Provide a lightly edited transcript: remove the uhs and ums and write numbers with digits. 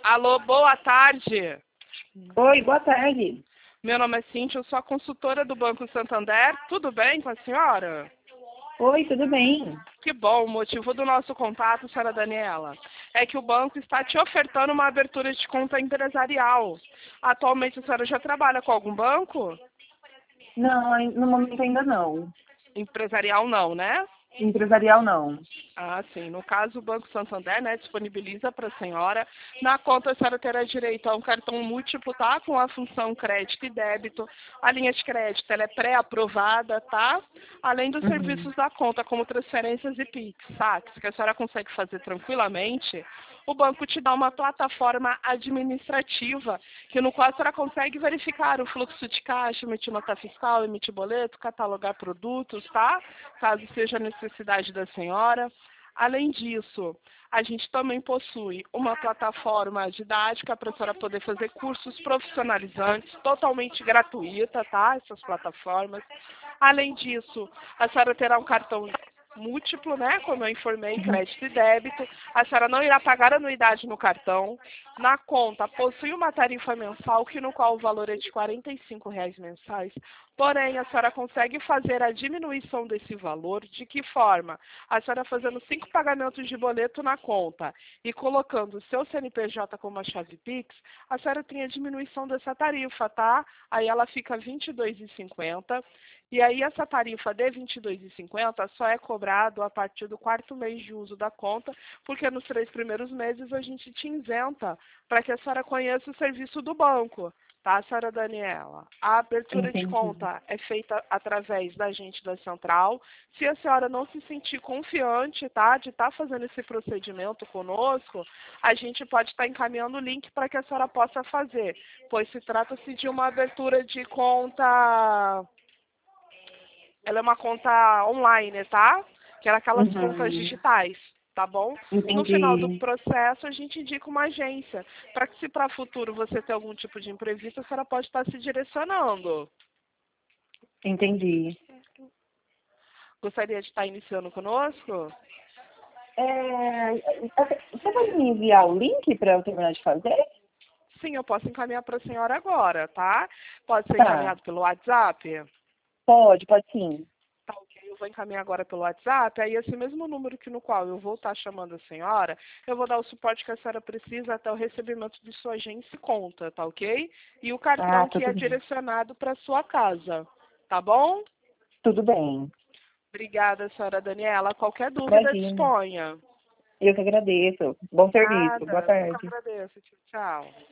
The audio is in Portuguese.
Alô, boa tarde. Oi, boa tarde. Meu nome é Cíntia, eu sou a consultora do Banco Santander. Tudo bem com a senhora? Oi, tudo bem? Que bom, o motivo do nosso contato, senhora Daniela, é que o banco está te ofertando uma abertura de conta empresarial. Atualmente a senhora já trabalha com algum banco? Não, no momento ainda não. Empresarial não, né? Empresarial não. Ah, sim. No caso, o Banco Santander, né, disponibiliza para a senhora. Na conta, a senhora terá direito a um cartão múltiplo, tá? Com a função crédito e débito. A linha de crédito, ela é pré-aprovada, tá? Além dos Uhum. serviços da conta, como transferências e PIX, saques, que a senhora consegue fazer tranquilamente. O banco te dá uma plataforma administrativa, que no qual a senhora consegue verificar o fluxo de caixa, emitir nota fiscal, emitir boleto, catalogar produtos, tá? Caso seja a necessidade da senhora. Além disso, a gente também possui uma plataforma didática para a senhora poder fazer cursos profissionalizantes, totalmente gratuita, tá? Essas plataformas. Além disso, a senhora terá um cartão múltiplo, né? Como eu informei, crédito e débito. A senhora não irá pagar anuidade no cartão. Na conta, possui uma tarifa mensal, que no qual o valor é de R$ 45 mensais. Porém, a senhora consegue fazer a diminuição desse valor. De que forma? A senhora fazendo 5 pagamentos de boleto na conta e colocando o seu CNPJ como a chave Pix, a senhora tem a diminuição dessa tarifa, tá? Aí ela fica R$ 22,50. E aí essa tarifa de R$ 22,50 só é cobrado a partir do 4º mês de uso da conta, porque nos 3 primeiros meses a gente te isenta para que a senhora conheça o serviço do banco. Tá, senhora Daniela? A abertura de Entendi. conta é feita através da agente da central. Se a senhora não se sentir confiante, tá, de estar fazendo esse procedimento conosco, a gente pode estar encaminhando o link para que a senhora possa fazer, pois se trata-se de uma abertura de conta. Ela é uma conta online, tá? Que era aquelas contas Uhum. digitais, tá bom? No final do Entendi. processo, a gente indica uma agência, para que se para o futuro você ter algum tipo de imprevisto, a senhora pode estar se direcionando. Entendi. Gostaria de estar iniciando conosco? Você pode me enviar o link para eu terminar de fazer? Sim, eu posso encaminhar para a senhora agora, tá? Pode ser Tá. encaminhado pelo WhatsApp? Pode sim. Tá, ok, eu vou encaminhar agora pelo WhatsApp, aí esse mesmo número que no qual eu vou estar chamando a senhora, eu vou dar o suporte que a senhora precisa até o recebimento de sua agência e conta, tá ok? E o Ah, cartão que é tudo bem. direcionado para sua casa, tá bom? Tudo bem. Obrigada, senhora Daniela. Qualquer dúvida, Imagina. disponha. Eu que agradeço. Bom serviço. Boa Nada, eu que tarde. agradeço. Tchau, tchau.